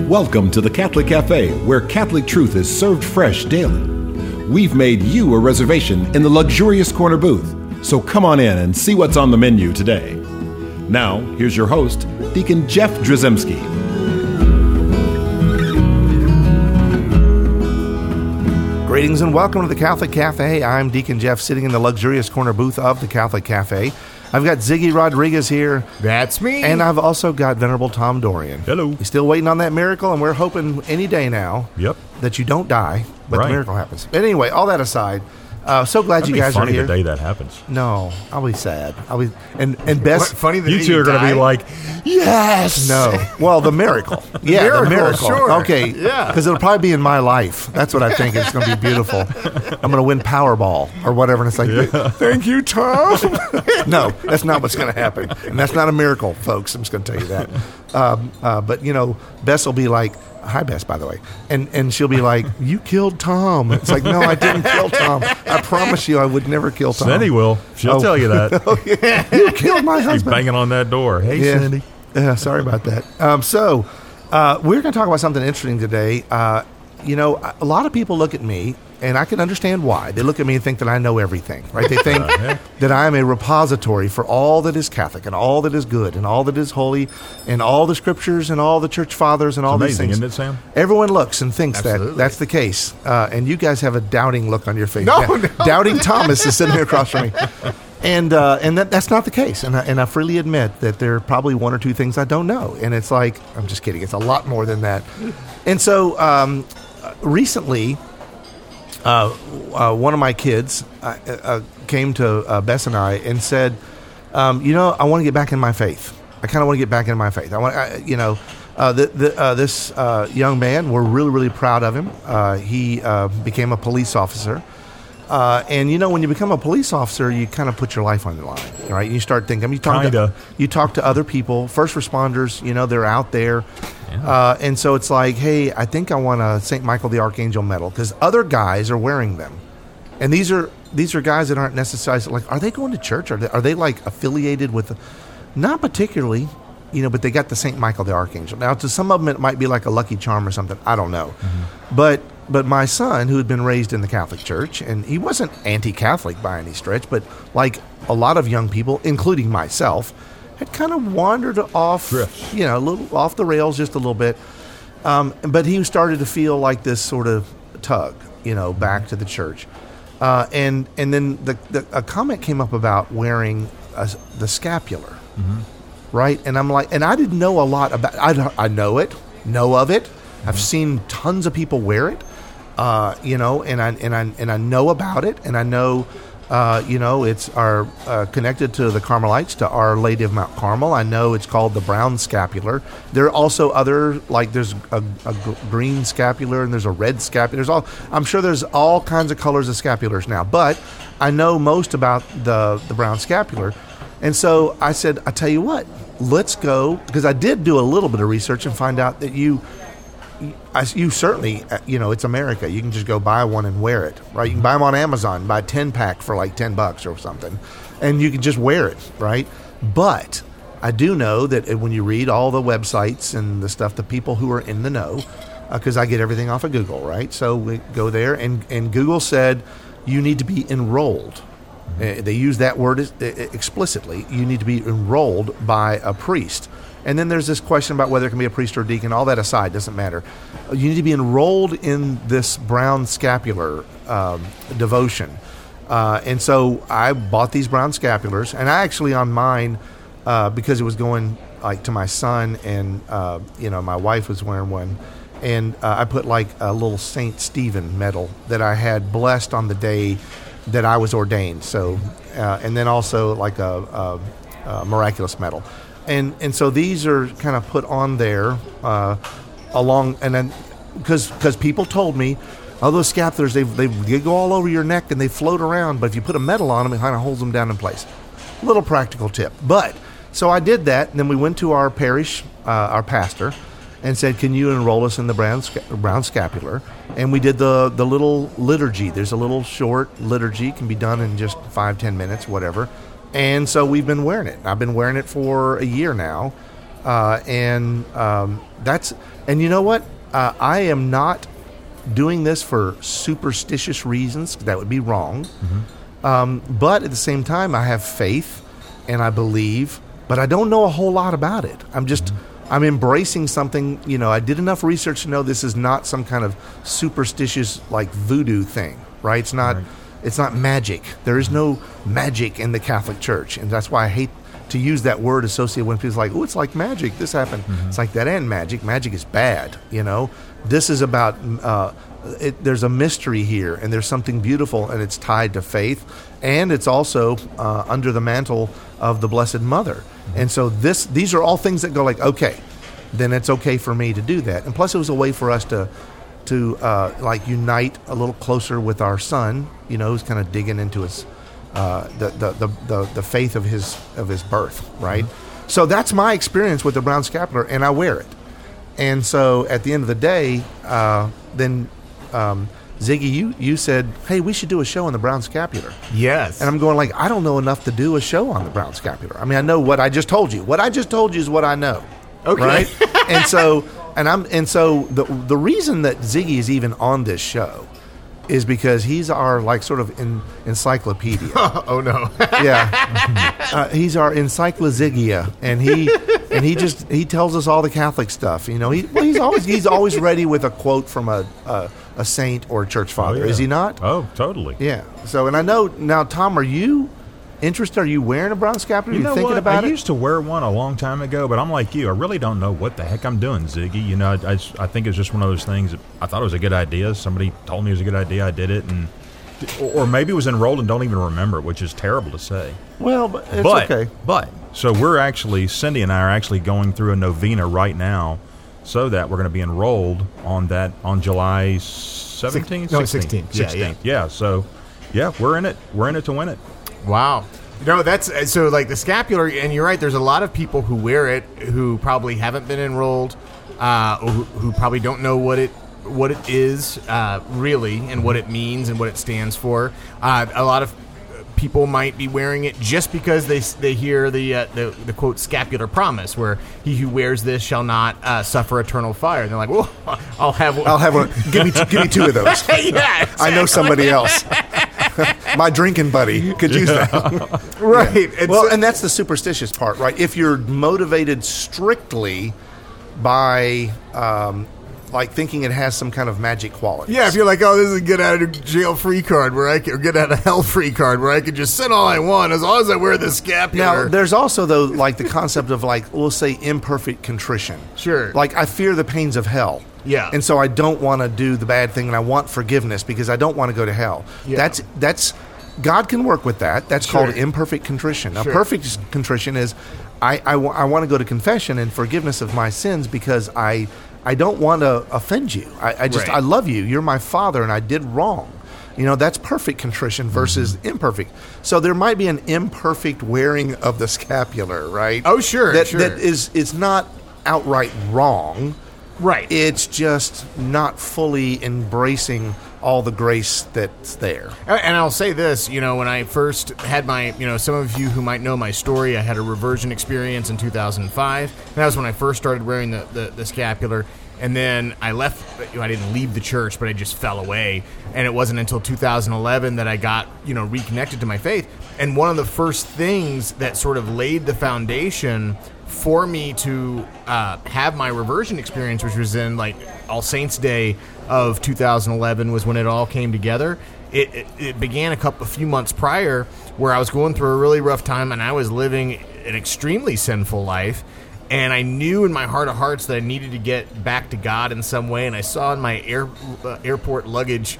Welcome to the Catholic Cafe, where Catholic truth is served fresh daily. We've made you a reservation in the luxurious corner booth, so come on in and see what's on the menu today. Now, here's your host, Deacon Jeff Drzymski. Greetings and welcome to the Catholic Cafe. I'm Deacon Jeff, sitting in the luxurious corner booth of the Catholic Cafe. I've got Ziggy Rodriguez here. That's me. And I've also got Venerable Tom Dorian. Hello. He's still waiting on that miracle, and we're hoping any day now that you don't die, but the miracle happens. But anyway, all that aside, so glad That'd you guys are here. the day that happens. No, I'll be sad. And best. Funny that You two are going to be like, yes. No. Well, the miracle. Yeah, the miracle. sure. Okay. Yeah. Because it'll probably be in my life. That's what I think. It's going to be beautiful. I'm going to win Powerball or whatever. And it's like, thank you, Tom. No, that's not what's going to happen. And that's not a miracle, folks. I'm just going to tell you that. But, you know, Bess will be like, hi, Bess, by the way. And she'll be like, you killed Tom. It's like, no, I didn't kill Tom. I promise you I would never kill Tom. Cindy will. She'll tell you that. Oh, yeah. You killed my She's husband. banging on that door. Hey, Yeah. Cindy. Yeah, sorry about that. So we're going to talk about something interesting today. You know, a lot of people look at me, and I can understand why. They look at me and think that I know everything, right? They think that I am a repository for all that is Catholic and all that is good and all that is holy and all the scriptures and all the church fathers and all these Amazing, things. isn't it, Sam? Everyone looks and thinks Absolutely. that that's the case. And you guys have a doubting look on your face. No, Yeah. no. Doubting Thomas is sitting here across from me. And that's not the case. And I freely admit that there are probably one or two things I don't know. And it's like, I'm just kidding. It's a lot more than that. And so recently, one of my kids came to Bess and I and said, you know, I want to get back in my faith. I kind of want to get back in my faith. This young man, we're really, really proud of him. He became a police officer. And you know, when you become a police officer, you kind of put your life on the line, right? You start thinking. You talk to other people, first responders. You know, they're out there, and so it's like, hey, I think I want a St. Michael the Archangel medal because other guys are wearing them, and these are guys that aren't necessarily like, are they going to church? Are they like affiliated with? Not particularly, you know, but they got the St. Michael the Archangel. Now, to some of them, it might be like a lucky charm or something. I don't know, But my son, who had been raised in the Catholic Church, and he wasn't anti-Catholic by any stretch, but like a lot of young people, including myself, had kind of wandered off, you know, a little off the rails just a little bit. But he started to feel like this sort of tug, you know, back to the church. And then a comment came up about wearing the scapular, right? And I'm like, and I didn't know a lot about. I know of it. I've seen tons of people wear it. You know, and I know about it, and I know, you know, it's our connected to the Carmelites, to Our Lady of Mount Carmel. I know it's called the brown scapular. There are also other, like there's a green scapular and there's a red scapular. I'm sure there's all kinds of colors of scapulars now, but I know most about the brown scapular. And so I said, I tell you what, let's go, because I did do a little bit of research and find out that you certainly, you know, it's America. You can just go buy one and wear it, right? You can buy them on Amazon, buy a 10-pack for like $10 or something, and you can just wear it, right? But I do know that when you read all the websites and the stuff, the people who are in the know, because I get everything off of Google, right? So we go there, and Google said you need to be enrolled. They use that word explicitly. You need to be enrolled by a priest. And then there's this question about whether it can be a priest or a deacon. All that aside, doesn't matter. You need to be enrolled in this brown scapular devotion. And so I bought these brown scapulars, and I actually on mine, because it was going like to my son, and you know, my wife was wearing one, and I put like a little Saint Stephen medal that I had blessed on the day that I was ordained. So, and then also like a miraculous medal. And so these are kind of put on there along, and then because people told me, oh, those scapulars, they go all over your neck and they float around, but if you put a medal on them, it kind of holds them down in place. Little practical tip. But so I did that, and then we went to our parish, our pastor, and said, can you enroll us in the brown scapular? And we did the little liturgy. There's a little short liturgy, can be done in just 5-10 minutes, whatever. And so we've been wearing it. I've been wearing it for a year now. And you know what? I am not doing this for superstitious reasons. That would be wrong. But at the same time, I have faith and I believe, but I don't know a whole lot about it. I'm embracing something. I did enough research to know this is not some kind of superstitious like voodoo thing, right? It's not. Right. It's not magic. There is no magic in the Catholic Church, and that's why I hate to use that word associated when people's like, "Oh, it's like magic. This happened." It's like that ain't magic. Magic is bad. This is about. There's a mystery here, and there's something beautiful, and it's tied to faith, and it's also under the mantle of the Blessed Mother. And so these are all things that go like, okay, then it's okay for me to do that. And plus, it was a way for us to unite a little closer with our son, who's kind of digging into his the faith of his birth, right? So that's my experience with the brown scapular, and I wear it. And so at the end of the day, then Ziggy, you said, hey, we should do a show on the brown scapular. Yes. And I'm going like, I don't know enough to do a show on the brown scapular. I mean, I know what I just told you. What I just told you is what I know. Okay. Right? And so the reason that Ziggy is even on this show is because he's our like sort of encyclopedia. Oh no. Yeah. He's our encyclozygia, and he tells us all the Catholic stuff. He's always ready with a quote from a saint or a church father. Oh, yeah. Is he not? Oh, totally. Yeah. So, and I know now, Tom, are you interested? Are you wearing a brown scapular? Are you thinking about it? I used to wear one a long time ago, but I'm like you. I really don't know what the heck I'm doing, Ziggy. I think it's just one of those things that I thought it was a good idea. Somebody told me it was a good idea. I did it, or maybe it was enrolled and don't even remember it, which is terrible to say. Well, but it's okay. But so Cindy and I are actually going through a novena right now, so that we're going to be enrolled on July 17th? 16th. Yeah. So, yeah, we're in it. We're in it to win it. Wow. That's so like the scapular, and you're right, there's a lot of people who wear it who probably haven't been enrolled, or who probably don't know what it is really, and what it means and what it stands for. A lot of people might be wearing it just because they hear the quote scapular promise, where he who wears this shall not suffer eternal fire. And they're like, well, I'll have one. Give me two of those. Yeah, exactly. I know somebody else. My drinking buddy could use that. Right. Yeah. And that's the superstitious part, right? If you're motivated strictly by like thinking it has some kind of magic quality. Yeah, if you're like, oh, this is a get out of jail free card or get out of hell free card where I can just sin all I want as long as I wear the scapular. Now, there's also, though, like the concept of like, we'll say imperfect contrition. Sure. Like, I fear the pains of hell. Yeah. And so I don't want to do the bad thing, and I want forgiveness because I don't want to go to hell. Yeah. That's God can work with that. That's Sure. called imperfect contrition. Now, Sure. perfect contrition is I want to go to confession and forgiveness of my sins because I don't want to offend you. I just, Right. I love you. You're my father, and I did wrong. That's perfect contrition versus imperfect. So there might be an imperfect wearing of the scapular, right? Oh, sure, That sure. it's not outright wrong. Right. It's just not fully embracing all the grace that's there. And I'll say this, when I first had my, some of you who might know my story, I had a reversion experience in 2005. And that was when I first started wearing the scapular. And then I left, I didn't leave the church, but I just fell away. And it wasn't until 2011 that I got, reconnected to my faith. And one of the first things that sort of laid the foundation for me to have my reversion experience, which was in like All Saints Day of 2011 was when it all came together. It began a few months prior where I was going through a really rough time and I was living an extremely sinful life. And I knew in my heart of hearts that I needed to get back to God in some way. And I saw in my airport luggage,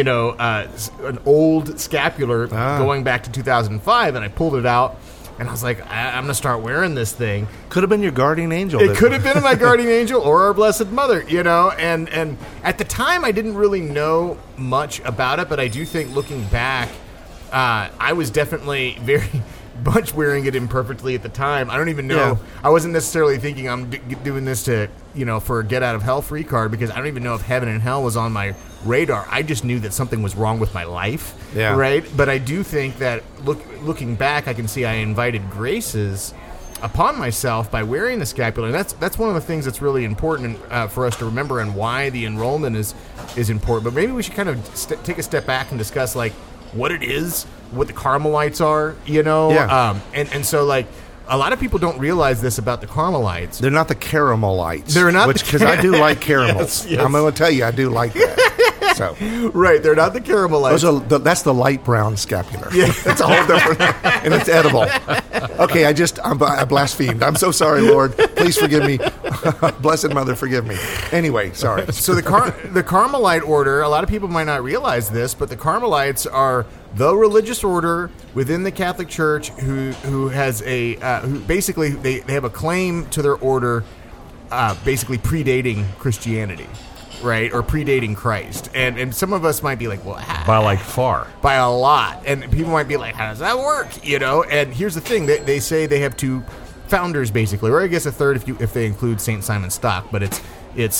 an old scapular going back to 2005. And I pulled it out. And I was like, I'm going to start wearing this thing. Could have been your guardian angel. It could have been my guardian angel or our Blessed Mother, And at the time, I didn't really know much about it. But I do think looking back, I was definitely very much wearing it imperfectly at the time. I don't even know. Yeah. I wasn't necessarily thinking I'm doing this to, for a get out of hell free card because I don't even know if heaven and hell was on my radar. I just knew that something was wrong with my life. Yeah. Right. But I do think that looking back, I can see I invited graces upon myself by wearing the scapular. And that's one of the things that's really important for us to remember, and why the enrollment is important. But maybe we should kind of take a step back and discuss like what it is, what the Carmelites are, you know. Yeah. And so like a lot of people don't realize this about the Carmelites. They're not the Caramelites. They're not, because I do like caramels. Yes. I'm going to tell you, I do like that. So right, they're not the Carmelites. That's the light brown scapular. Yeah. That's a whole different, and it's edible. Okay, I blasphemed. I'm so sorry, Lord. Please forgive me. Blessed Mother, forgive me. Anyway, sorry. So the Carmelite order, a lot of people might not realize this, but the Carmelites are the religious order within the Catholic Church who has who basically they have a claim to their order, basically predating Christianity. Right, or predating Christ, and some of us might be like, well, by like far, by a lot, and people might be like, how does that work? You know, and here's the thing: they say they have two founders, basically, or I guess a third if they include Saint Simon Stock, but it's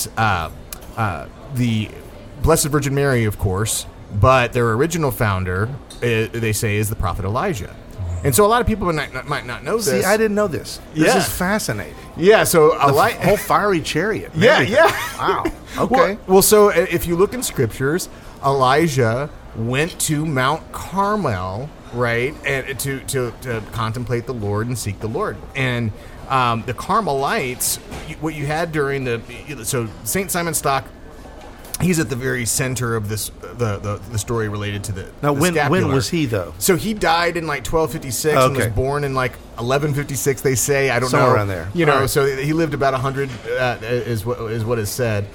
the Blessed Virgin Mary, of course, but their original founder, they say, is the prophet Elijah. And so a lot of people might not know this. See, I didn't know this. This is fascinating. Yeah, so the whole fiery chariot. Yeah. Wow. Okay. Well, so if you look in scriptures, Elijah went to Mount Carmel, right, and to contemplate the Lord and seek the Lord. And the Carmelites, what you had during so Saint Simon Stock, he's at the very center of this the story related to the scapular. When was he though? So he died in like 1256 and was born in like 1156. They say, I don't know, somewhere around there. You know, right. So he lived about 100 is what is said.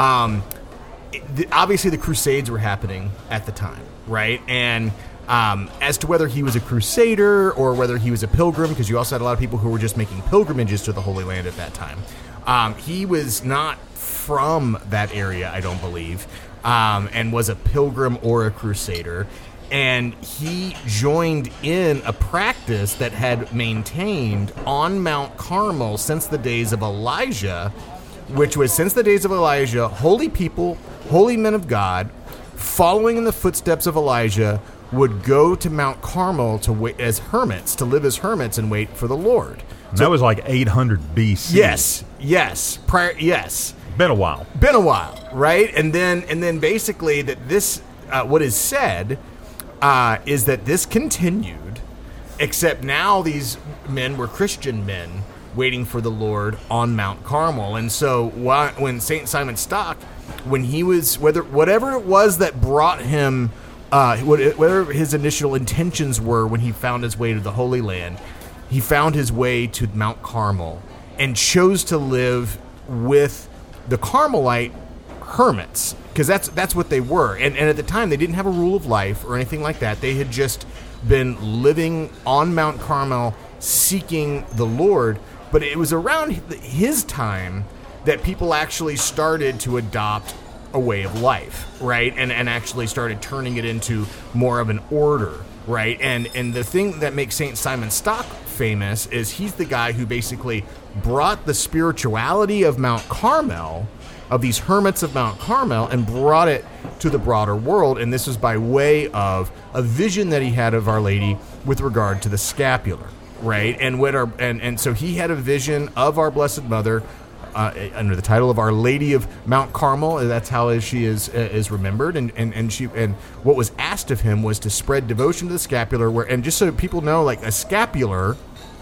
Obviously, the Crusades were happening at the time, right? And as to whether he was a crusader or whether he was a pilgrim, because you also had a lot of people who were just making pilgrimages to the Holy Land at that time. He was not from that area, I don't believe, and was a pilgrim or a crusader. And he joined in a practice that had maintained on Mount Carmel since the days of Elijah, which was since the days of Elijah, holy people, holy men of God, following in the footsteps of Elijah, would go to Mount Carmel to wait as hermits, to live as hermits and wait for the Lord. So, that was like 800 BC. Yes. Been a while, right? And then basically that this, what is said, is that this continued, except now these men were Christian men waiting for the Lord on Mount Carmel. And so when Saint Simon Stock, when he was, whatever it was that brought him, whatever his initial intentions were when he found his way to the Holy Land, he found his way to Mount Carmel and chose to live with the Carmelite hermits, because that's what they were. And at the time, they didn't have a rule of life or anything like that. They had just been living on Mount Carmel, seeking the Lord. But it was around his time that people actually started to adopt a way of life, right? And actually started turning it into more of an order, right? And the thing that makes St. Simon Stock famous is he's the guy who basically brought the spirituality of Mount Carmel, of these hermits of Mount Carmel, and brought it to the broader world. And this was by way of a vision that he had of Our Lady with regard to the scapular, right? And so he had a vision of our Blessed Mother under the title of Our Lady of Mount Carmel. That's how she is remembered. And what was asked of him was to spread devotion to the scapular. And just so people know, like a scapular,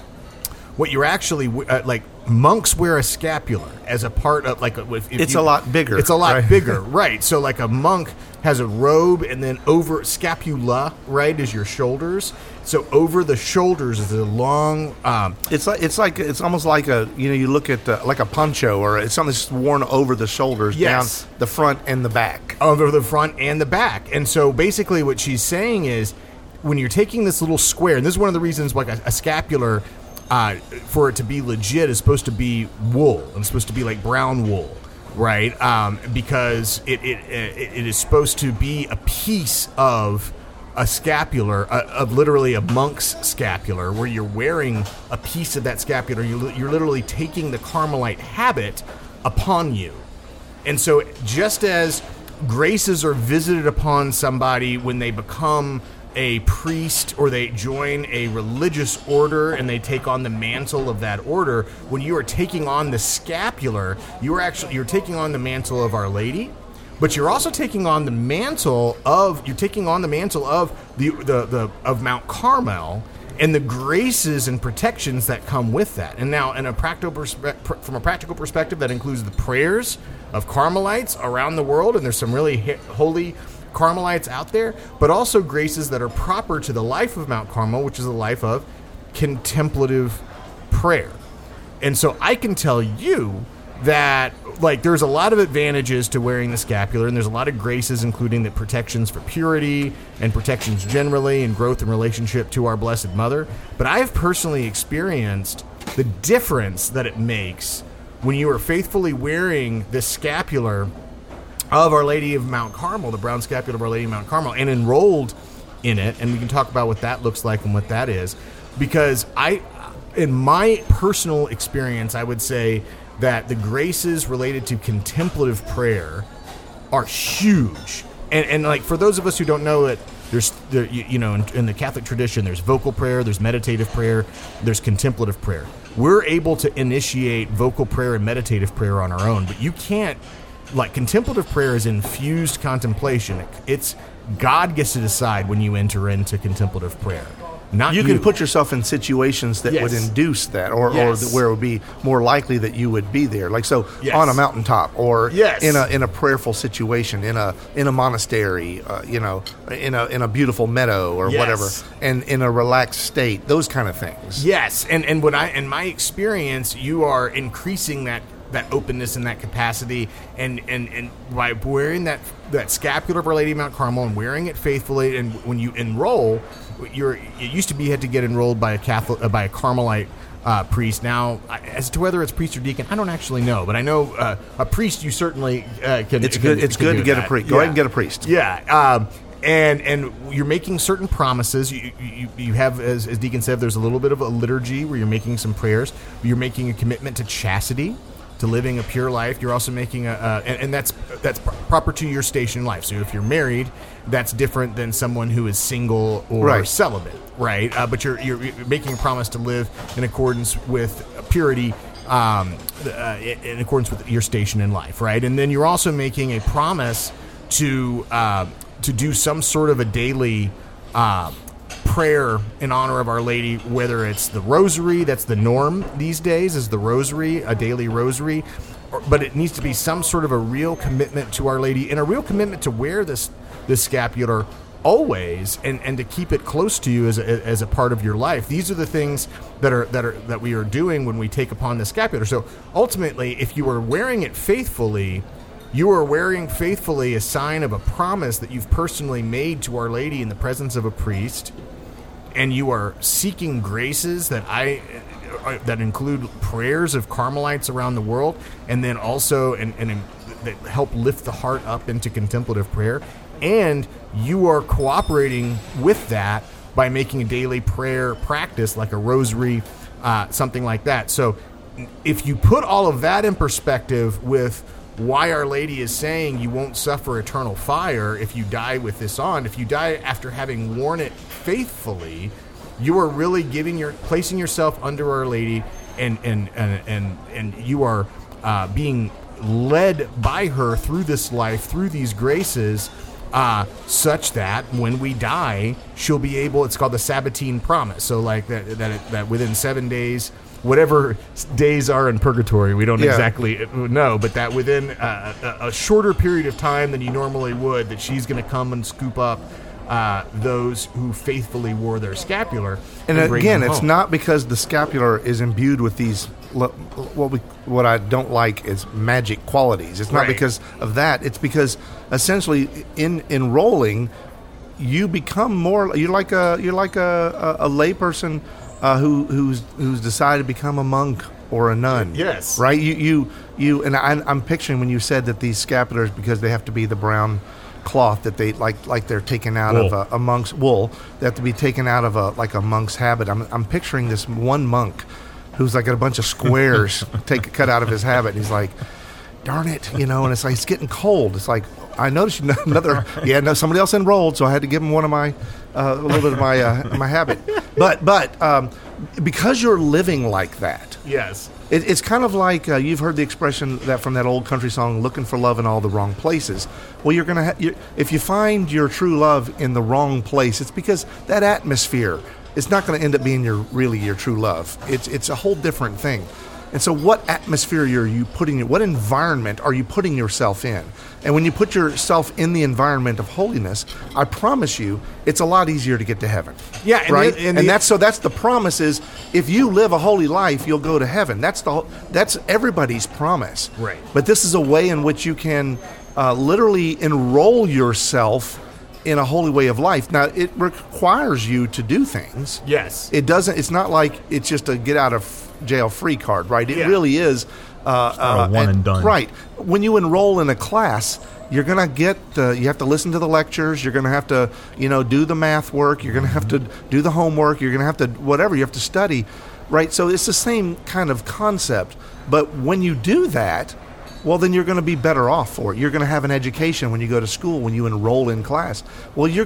what you're actually like, monks wear a scapular as a part of, like, it's a lot bigger. It's a lot bigger, right? So like a monk has a robe, and then over scapula, right, is your shoulders. So over the shoulders is a long. It's almost like you look at like a poncho, or it's something that's worn over the shoulders, yes, down the front and the back. Over the front and the back. And so basically, what she's saying is, when you're taking this little square, and this is one of the reasons why a scapular, for it to be legit, is supposed to be wool, and it's supposed to be like brown wool, right? Because it is supposed to be a piece of a scapular, of literally a monk's scapular, where you're wearing a piece of that scapular. You're literally taking the Carmelite habit upon you. And so just as graces are visited upon somebody when they become a priest or they join a religious order and they take on the mantle of that order, when you are taking on the scapular, you're taking on the mantle of Our Lady, but you're also taking on the mantle of the of Mount Carmel and the graces and protections that come with that. And now, from a practical perspective, that includes the prayers of Carmelites around the world, and there's some really holy Carmelites out there, but also graces that are proper to the life of Mount Carmel, which is a life of contemplative prayer. And so I can tell you that, like, there's a lot of advantages to wearing the scapular, and there's a lot of graces, including the protections for purity and protections generally and growth in relationship to our Blessed Mother. But I have personally experienced the difference that it makes when you are faithfully wearing the scapular of Our Lady of Mount Carmel, the brown scapular of Our Lady of Mount Carmel, and enrolled in it. And we can talk about what that looks like and what that is. Because in my personal experience, I would say that the graces related to contemplative prayer are huge. And like, for those of us who don't know it, in the Catholic tradition, there's vocal prayer, there's meditative prayer, there's contemplative prayer. We're able to initiate vocal prayer and meditative prayer on our own, but you can't. Like, contemplative prayer is infused contemplation. It's God gets to decide when you enter into contemplative prayer. Not you. You can put yourself in situations that would induce that, or where it would be more likely that you would be there. Like, so on a mountaintop, or in a prayerful situation, in a monastery, in a beautiful meadow or whatever, and in a relaxed state. Those kind of things. Yes, and in my experience, you are increasing that openness and that capacity, and by wearing that scapular of Our Lady of Mount Carmel and wearing it faithfully, and when you enroll, it used to be you had to get enrolled by a Carmelite priest. Now, as to whether it's priest or deacon, I don't actually know, but I know a priest you certainly can. It's good to get a priest. Go ahead and get a priest. Yeah. And you're making certain promises. You have, as Deacon said, there's a little bit of a liturgy where you're making some prayers. You're making a commitment to chastity, to living a pure life. You're also making and that's proper to your station in life. So if you're married, that's different than someone who is single or celibate, right? But you're making a promise to live in accordance with purity, in accordance with your station in life, right? And then you're also making a promise to do some sort of a daily prayer in honor of Our Lady, whether it's the rosary. That's the norm these days, is the rosary, a daily rosary, but it needs to be some sort of a real commitment to Our Lady, and a real commitment to wear this scapular always, and to keep it close to you as a part of your life. These are the things that we are doing when we take upon the scapular. So ultimately, if you are wearing it faithfully, you are wearing faithfully a sign of a promise that you've personally made to Our Lady in the presence of a priest, and you are seeking graces that include prayers of Carmelites around the world, and then also and that help lift the heart up into contemplative prayer, and you are cooperating with that by making a daily prayer practice like a rosary, something like that. So if you put all of that in perspective with why Our Lady is saying you won't suffer eternal fire if you die with this on, if you die after having worn it faithfully, you are really placing yourself under Our Lady, and you are being led by her through this life, through these graces, such that when we die, she'll be able. It's called the Sabbatine promise. So like that within 7 days, whatever days are in purgatory, we don't exactly know, but that within a shorter period of time than you normally would, that she's going to come and scoop up those who faithfully wore their scapular. And again, it's not because the scapular is imbued with these what I don't like is magic qualities. It's not because of that. It's because essentially in enrolling, you become more. You're like a layperson who's decided to become a monk or a nun. Yes. Right. You and I'm picturing when you said that these scapulars, because they have to be the brown cloth that they like they're taken out of a monk's wool. They have to be taken out of a monk's habit. I'm picturing this one monk who's like got a bunch of squares cut out of his habit. And he's like, darn it, and it's like it's getting cold. It's like I noticed somebody else enrolled, so I had to give them one of my a little bit of my habit. But because you're living like that, yes. It's kind of like you've heard the expression that from that old country song, "Looking for love in all the wrong places." Well, you're gonna if you find your true love in the wrong place, it's because that atmosphere is not going to end up being your true love. It's a whole different thing. And so, what atmosphere what environment are you putting yourself in? And when you put yourself in the environment of holiness, I promise you, it's a lot easier to get to heaven. Yeah, right. That's the promise is if you live a holy life, you'll go to heaven. That's everybody's promise. Right. But this is a way in which you can literally enroll yourself in a holy way of life. Now, it requires you to do things. Yes. It doesn't. It's not like it's just a get out of jail free card, right? It really is a one and done. Right. When you enroll in a class, you're going to you have to listen to the lectures. You're going to have to, do the math work. You're going to have to do the homework. You're going to have to whatever. You have to study, right? So it's the same kind of concept. But when you do that, well, then you're going to be better off for it. You're going to have an education when you go to school, when you enroll in class. Well, you're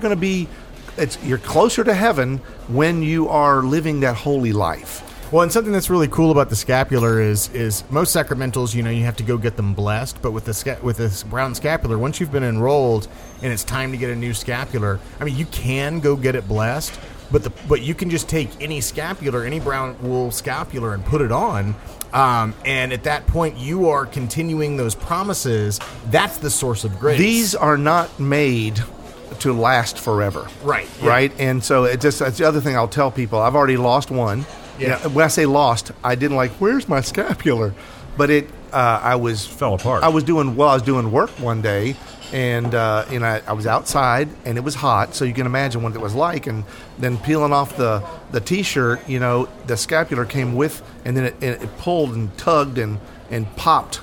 closer to heaven when you are living that holy life. Well, and something that's really cool about the scapular is most sacramentals, you have to go get them blessed. But with this brown scapular, once you've been enrolled and it's time to get a new scapular, I mean, you can go get it blessed, but you can just take any scapular, any brown wool scapular, and put it on. And at that point, you are continuing those promises. That's the source of grace. These are not made to last forever. Right. Yeah. Right. And so that's the other thing I'll tell people. I've already lost one. Yeah. When I say lost, I didn't where's my scapular? But I fell apart. I was doing work one day, and I was outside, and it was hot, so you can imagine what it was like. And then peeling off the T-shirt, the scapular came with, and then it pulled and tugged and popped,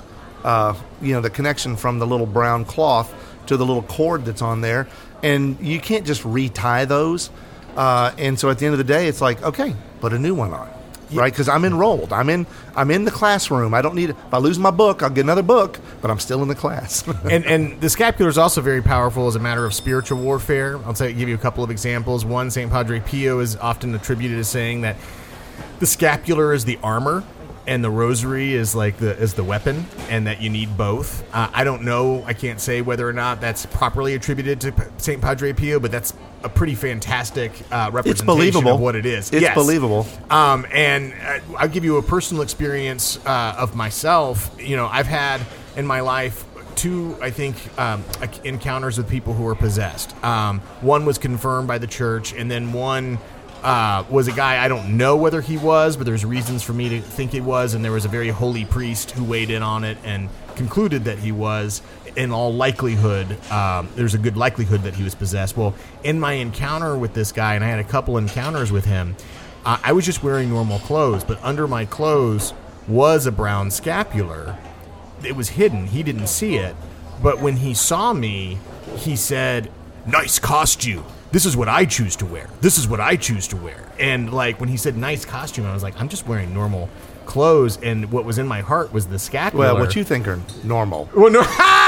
the connection from the little brown cloth to the little cord that's on there, and you can't just retie those. And so at the end of the day, it's like, okay, put a new one on. Right, because I'm enrolled. I'm in the classroom. I don't need. If I lose my book, I'll get another book, but I'm still in the class. and the scapular is also very powerful as a matter of spiritual warfare. Give you a couple of examples. One, Saint Padre Pio is often attributed as saying that the scapular is the armor and the rosary is the weapon, and that you need both. I don't know. I can't say whether or not that's properly attributed to Saint Padre Pio, but that's a pretty fantastic representation of what it is. It's believable. And I'll give you a personal experience of myself. I've had in my life two, I think, encounters with people who were possessed. One was confirmed by the church, and then one was a guy I don't know whether he was, but there's reasons for me to think he was, and there was a very holy priest who weighed in on it and concluded that he was. In all likelihood, there's a good likelihood that he was possessed. Well, in my encounter with this guy, and I had a couple encounters with him, I was just wearing normal clothes, but under my clothes was a brown scapular. It was hidden. He didn't see it. But when he saw me, he said, "Nice costume. This is what I choose to wear. This is what I choose to wear." And when he said nice costume, I was like, I'm just wearing normal clothes, and what was in my heart was the scapular. Well, what you think are normal. Well, no.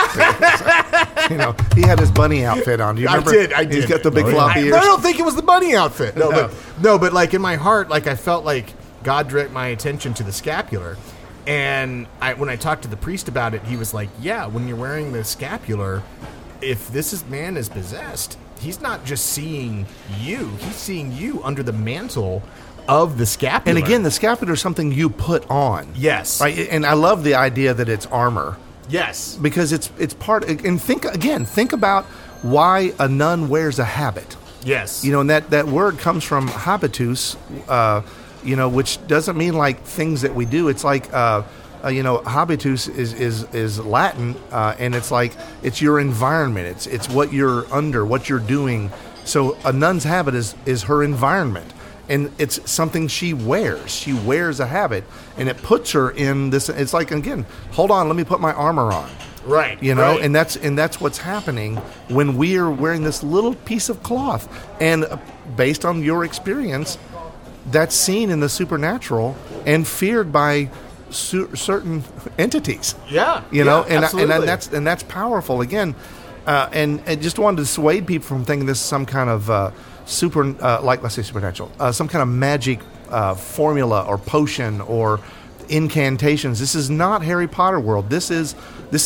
He had his bunny outfit on. Do you remember? I did. He's got the big floppy ears. I don't think it was the bunny outfit. No, but in my heart, I felt like God directed my attention to the scapular. And when I talked to the priest about it, he was like, yeah, when you're wearing the scapular, if this man is possessed, he's not just seeing you, he's seeing you under the mantle of the scapular. And again, the scapular is something you put on. Yes. Right? And I love the idea that it's armor. Yes. Because it's part, and think about why a nun wears a habit. Yes. And that word comes from habitus, which doesn't mean things that we do. It's habitus is Latin, and it's your environment. It's what you're under, what you're doing. So a nun's habit is her environment, and it's something she wears. She wears a habit, and it puts her in this. It's again, hold on, let me put my armor on. Right. Right. And that's what's happening when we are wearing this little piece of cloth, and based on your experience, that's seen in the supernatural and feared by certain entities. Yeah, you know, yeah, and that's powerful. Again, and just wanted to dissuade people from thinking this is some kind of let's say supernatural, some kind of magic formula or potion or incantations. This is not Harry Potter world. This is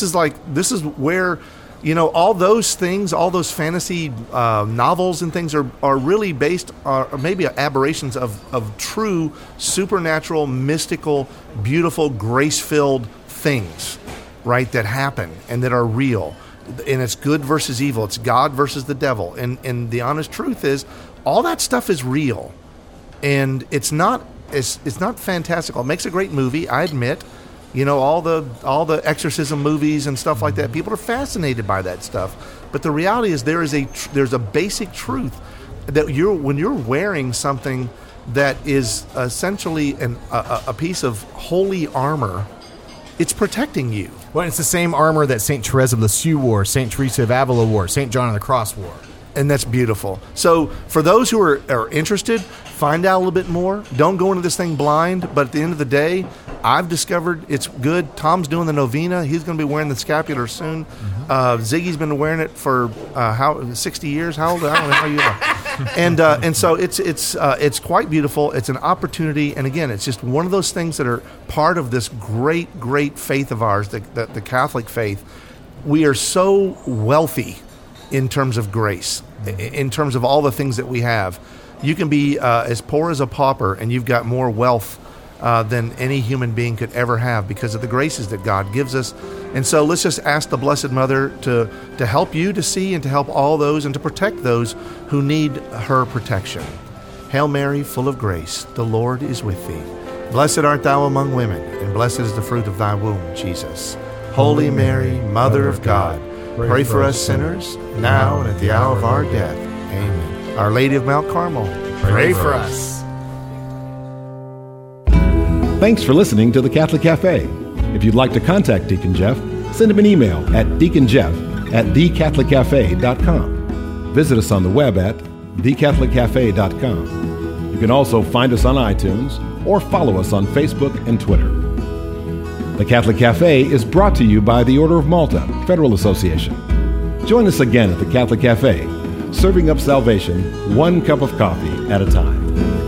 where, you know, all those things, all those fantasy novels and things are really based on maybe aberrations of true supernatural, mystical, beautiful, grace-filled things, right, that happen and that are real. And it's good versus evil. It's God versus the devil. And the honest truth is, all that stuff is real. And it's not fantastical. It makes a great movie, I admit. You know, all the exorcism movies and stuff like that. People are fascinated by that stuff. But the reality is there's a basic truth that when you're wearing something that is essentially a piece of holy armor, it's protecting you. Well, it's the same armor that St. Therese of Lisieux wore, St. Teresa of Avila wore, St. John of the Cross wore. And that's beautiful. So for those who are interested, find out a little bit more. Don't go into this thing blind. But at the end of the day, I've discovered it's good. Tom's doing the novena. He's going to be wearing the scapular soon. Mm-hmm. Ziggy's been wearing it for 60 years. How old? I don't know how you are. And so it's quite beautiful. It's an opportunity. And again, it's just one of those things that are part of this great faith of ours, the Catholic faith. We are so wealthy in terms of grace, in terms of all the things that we have. You can be as poor as a pauper, and you've got more wealth than any human being could ever have because of the graces that God gives us. And so let's just ask the Blessed Mother to help you to see and to help all those and to protect those who need her protection. Hail Mary, full of grace, the Lord is with thee. Blessed art thou among women, and blessed is the fruit of thy womb, Jesus. Holy Mary, Mother of God, pray for us sinners, now and at the hour of our death. Amen. Our Lady of Mount Carmel, pray for us. Thanks for listening to the Catholic Cafe. If you'd like to contact Deacon Jeff, send him an email at deaconjeff@thecatholiccafe.com. Visit us on the web at thecatholiccafe.com. You can also find us on iTunes or follow us on Facebook and Twitter. The Catholic Cafe is brought to you by the Order of Malta Federal Association. Join us again at the Catholic Cafe, serving up salvation one cup of coffee at a time.